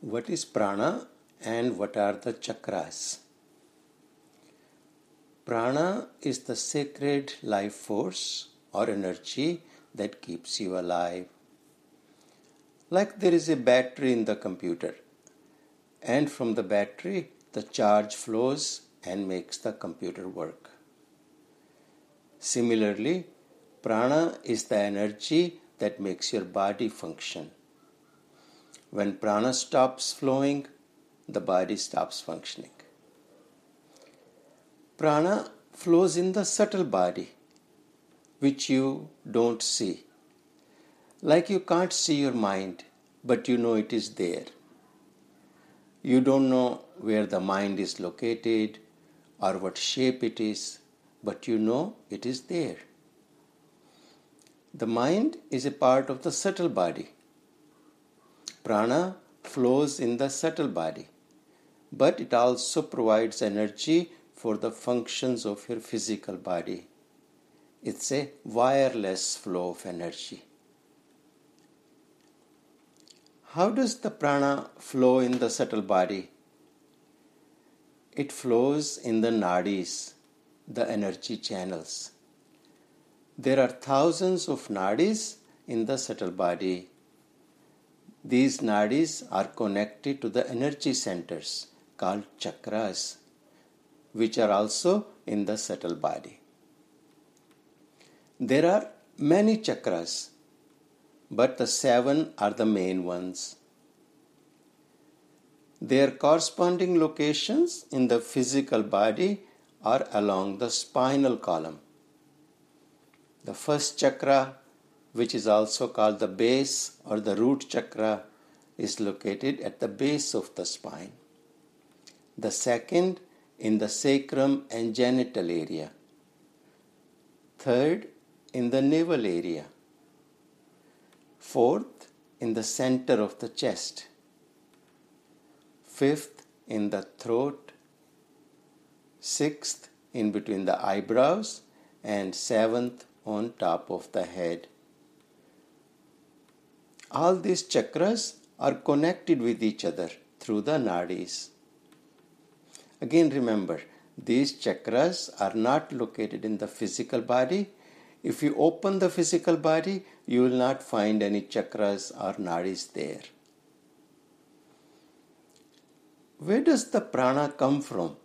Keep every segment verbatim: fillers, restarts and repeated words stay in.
What is prana and what are the chakras? Prana is the sacred life force or energy that keeps you alive. Like there is a battery in the computer, and from the battery the charge flows and makes the computer work. Similarly, prana is the energy that makes your body function. When prana stops flowing, the body stops functioning. Prana flows in the subtle body, which you don't see. Like you can't see your mind, but you know it is there. You don't know where the mind is located or what shape it is, but you know it is there. The mind is a part of the subtle body. Prana flows in the subtle body, but it also provides energy for the functions of your physical body. It's a wireless flow of energy. How does the prana flow in the subtle body? It flows in the nadis, the energy channels. There are thousands of nadis in the subtle body. These nadis are connected to the energy centers called chakras, which are also in the subtle body. There are many chakras, but the seven are the main ones. Their corresponding locations in the physical body are along the spinal column. The first chakra, which is also called the base or the root chakra, is located at the base of the spine. The second in the sacrum and genital area. Third in the navel area. Fourth in the center of the chest. Fifth in the throat. Sixth in between the eyebrows, and seventh on top of the head. All these chakras are connected with each other through the nadis. Again remember, these chakras are not located in the physical body. If you open the physical body, you will not find any chakras or nadis there. Where does the prana come from?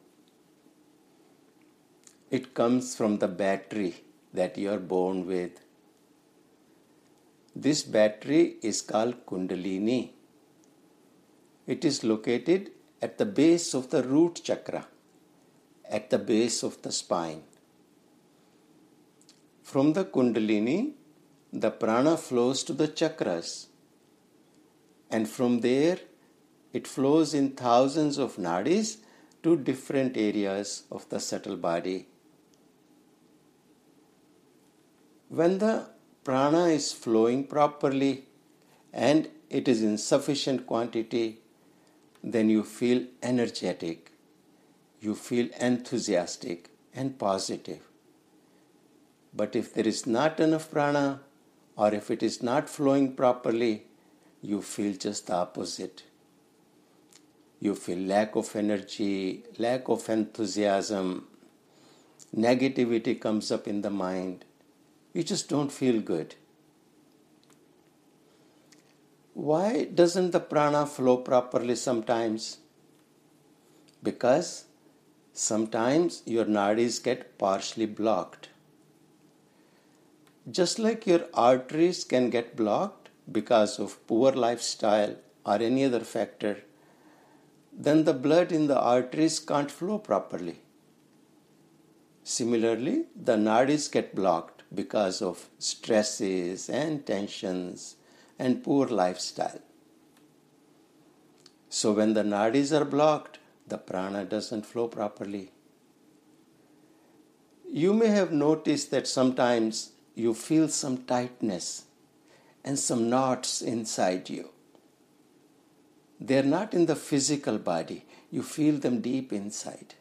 It comes from the battery that you are born with. This battery is called Kundalini. It is located at the base of the root chakra, at the base of the spine. From the Kundalini, the prana flows to the chakras, and from there it flows in thousands of nadis to different areas of the subtle body. When the prana is flowing properly and it is in sufficient quantity, then you feel energetic, you feel enthusiastic and positive. But if there is not enough prana, or if it is not flowing properly, you feel just the opposite. You feel lack of energy, lack of enthusiasm, negativity comes up in the mind. You just don't feel good. Why doesn't the prana flow properly sometimes? Because sometimes your nadis get partially blocked. Just like your arteries can get blocked because of poor lifestyle or any other factor, then the blood in the arteries can't flow properly. Similarly, the nadis get blocked because of stresses and tensions and poor lifestyle. So when the nadis are blocked, the prana doesn't flow properly. You may have noticed that sometimes you feel some tightness and some knots inside you. They're not in the physical body. You feel them deep inside.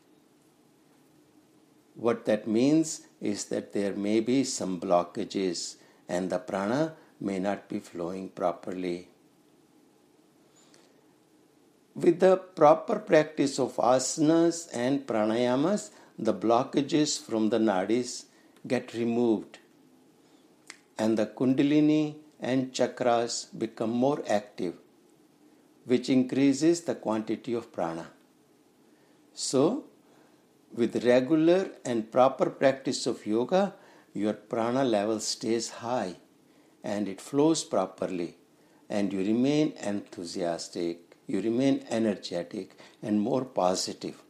What that means is that there may be some blockages and the prana may not be flowing properly. With the proper practice of asanas and pranayamas, the blockages from the nadis get removed and the kundalini and chakras become more active, which increases the quantity of prana. So, with regular and proper practice of yoga, your prana level stays high and it flows properly, and you remain enthusiastic, you remain energetic and more positive.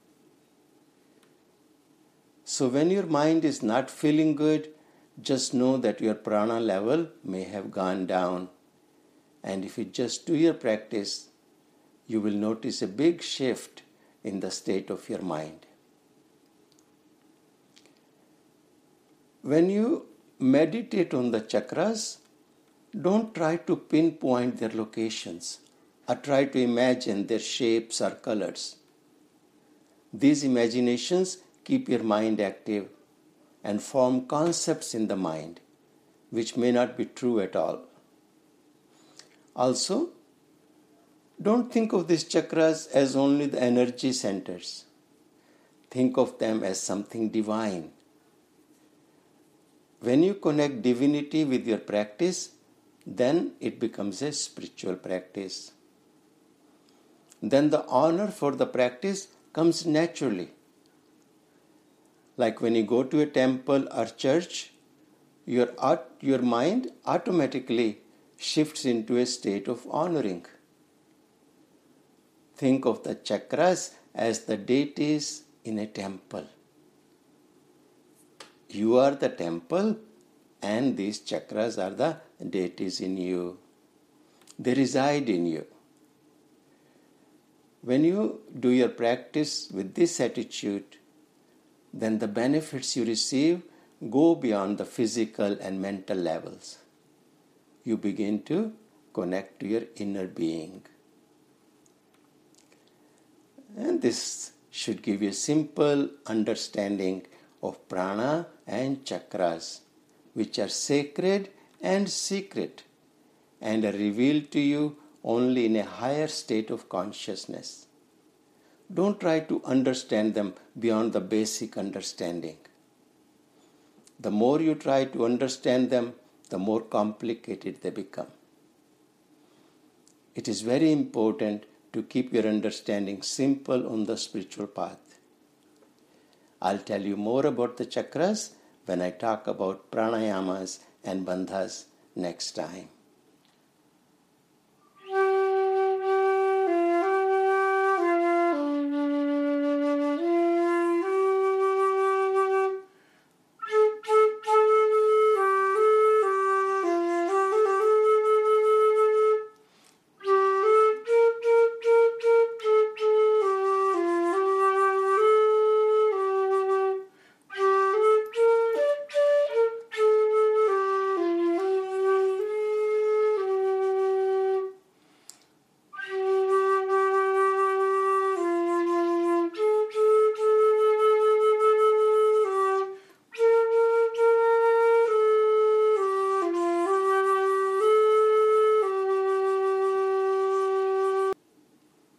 So when your mind is not feeling good, just know that your prana level may have gone down. And if you just do your practice, you will notice a big shift in the state of your mind. When you meditate on the chakras, don't try to pinpoint their locations or try to imagine their shapes or colors. These imaginations keep your mind active and form concepts in the mind which may not be true at all. Also, don't think of these chakras as only the energy centers. Think of them as something divine. When you connect divinity with your practice, then it becomes a spiritual practice. Then the honor for the practice comes naturally. Like when you go to a temple or church, your, your mind automatically shifts into a state of honoring. Think of the chakras as the deities in a temple. You are the temple and these chakras are the deities in you. They reside in you. When you do your practice with this attitude, then the benefits you receive go beyond the physical and mental levels. You begin to connect to your inner being. And this should give you a simple understanding of prana and chakras, which are sacred and secret and are revealed to you only in a higher state of consciousness. Don't try to understand them beyond the basic understanding. The more you try to understand them, the more complicated they become. It is very important to keep your understanding simple on the spiritual path. I'll tell you more about the chakras when I talk about pranayamas and bandhas next time.